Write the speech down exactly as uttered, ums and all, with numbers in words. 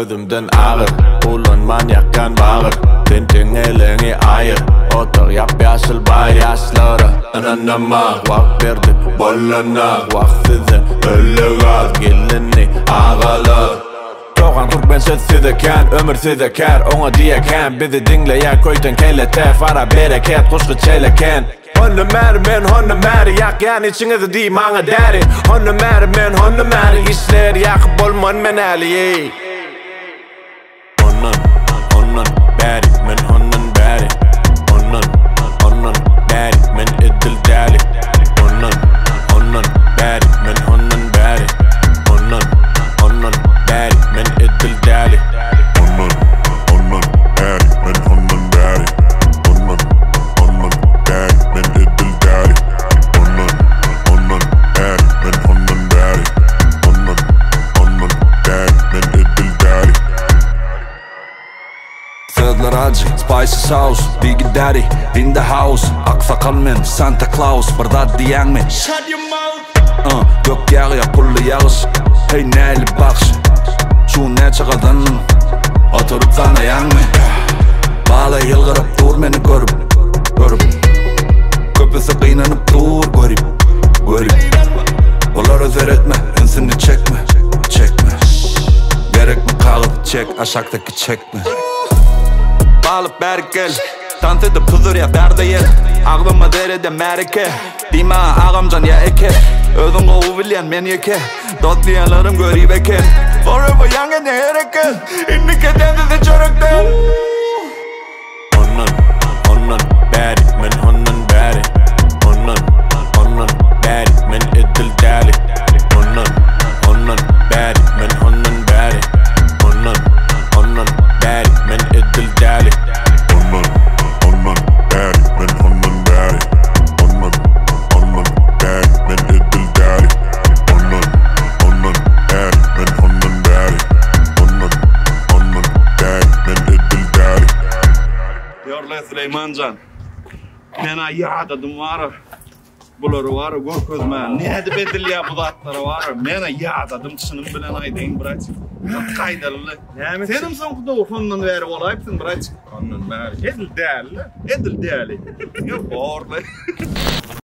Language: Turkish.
gözümden ağır. Ulan manyakkan bağır, tintin elini ayır. Otur yap yaşıl bayasları. Ananama vak verdik bollana. Vak size ölü gaz gelini ağalar. Doğan Türkmen sözsüz eken, ömürsüz eker. Ona diyeken, bizi dinleyen köyden kelete. Fara bereket, kuşku çeleken. Honum mer men honum mer yak yani içinizi değil mana deri. Honum mer men honum mer işler yak bolman men ali. Honum honum beri men honum beri. Honum honum beri men idil dali. Honum honum beri men honum beri. Honum honum beri men idil dali. Honum honum beri men honum beri. Honum honum beri men idil dali. Honum honum beri men honum beri. Honum honum beri men idil dali. Sözler acı, spicy sauce, Biggie Daddy, in the house. Aksakal men, Santa Claus, bardat diyen mi? Shut your mouth. uh, Gök yağıya pullu yağış. Hey neyli bakış, şu ne çıkadın? Oturup sana yan mı? Bağla yılgırıp dur beni görüp, görüp. Köpüsü kıynanıp dur görüp, görüp. Olar özer etme, ensini çekme, çekme. Gerek mi kalıp çek, aşaktaki çekme. Bağlıp beri gel, dans edip huzur ya berde yer. Ağlıma derede merike, dima ağamcan ya eke. Özün kovu bilen men yeke, dostlayanlarım görüp eken. Forever young and hereke, innik eden de çörekten. Honum honum beri men honum beri. Honum honum beri men idil dali. Honum honum beri men honum beri. Honum honum beri men idil dali. Honum honum beri men honum beri. Honum honum beri men idil dali. Honum honum beri men honum beri. Honum honum beri men idil dali. Yorla Süleymancan. Mena yağdadım var. Buları var, gök közme. Ne de bedel ya bu zatları var. Mena yağdadım tışınım bilen aydın bırak. Kaydalı. Senim son kuda ofundan veri olayıpsın bırak. Ondan beri. Edil değerli. Edil değerli. Yok orla.